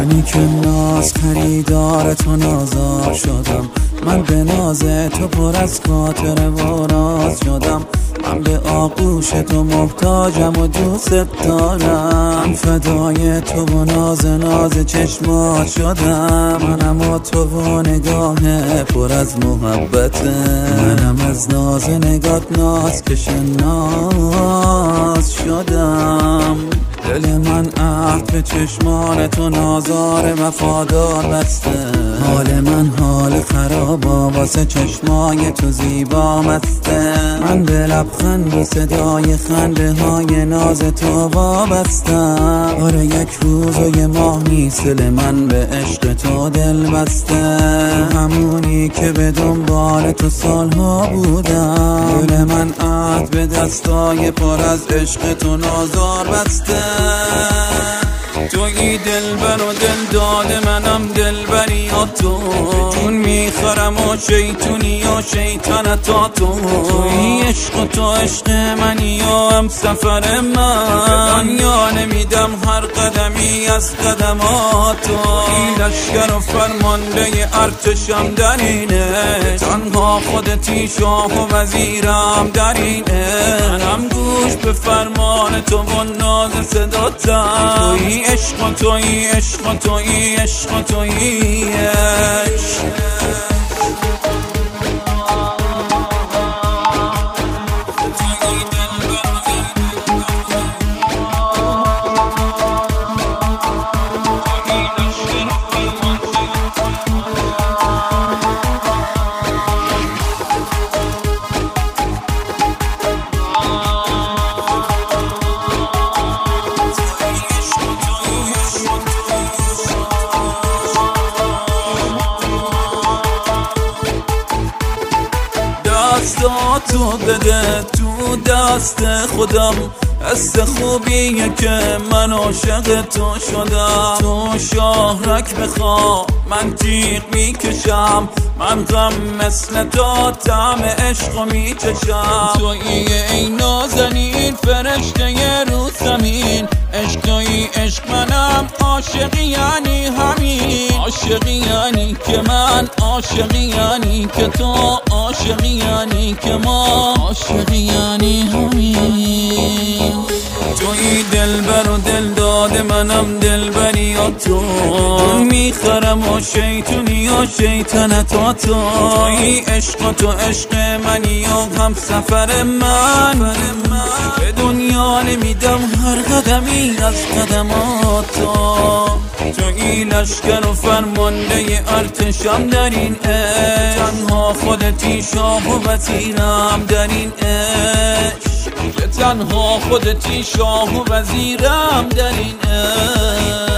منی که ناز خریدار تو نازار شدم، من به ناز تو پر از خاطره و راز شدم، من به آغوش تو محتاجم و دوست دارم، فدای تو و ناز چشمات شدم، منم و تو و نگاه پر از محبته، منم از ناز نگات ناز کش ناز شدم. دل من عهد به چشمان تو نازار وفادار بسته، حال من حال خرابا واسه چشمای تو زیبا مسته، من به لبخند و صدای خنده های ناز تو وابستم، آره یک روز و یه ماه مثل من به عشق تو دل بسته، همونی که به دنبال تو سالها بودم، دل من عهد به دستای پر از عشق تو نازار بسته، تویی دلبر و دل داده منم دلبری یا تو، جون میخورم و شیطونی و شیطنت تا تویی عشق و تو عشق منی یا هم سفر من، دنیا نمیدم هر قدمی از قدمات تو، لشکر و فرمانده ارتشم در اینه، تنها خودتی شاه و وزیرم در اینه، منم گوش به فرمان تو و ناز صداتم، تویی عشق و تویی عشق و تویی عشق و تویی عشق. دستاتو بده تو دست خودم، حس خوبیه که من عاشق تو شدم، تو شاهرک بخوا من تیغ میکشم، من غم مثل تو طعم عشقو میچشم، تویی ای نازنین فرشته رو زمین، عشق تویی عشق منم عاشقی یعنی همین، عاشقی یعنی که من عاشقی یعنی که تو عاشقی یعنی که ما عاشقی یعنی همین، تویی دلبر و دل داده منم دلبری یا تو، میخرم و شیطونی و شیطنت تا تویی عشق و تو عشق منی و هم سفر من، به دنیا نمیدم هر قدمی از قدمات تو، تویی لشکر و فرمانده ارتشم در این عشق، تنها خودتی شاه و وزیرم در این عشق، تنها خودتی شاه و وزیرم در این عشق.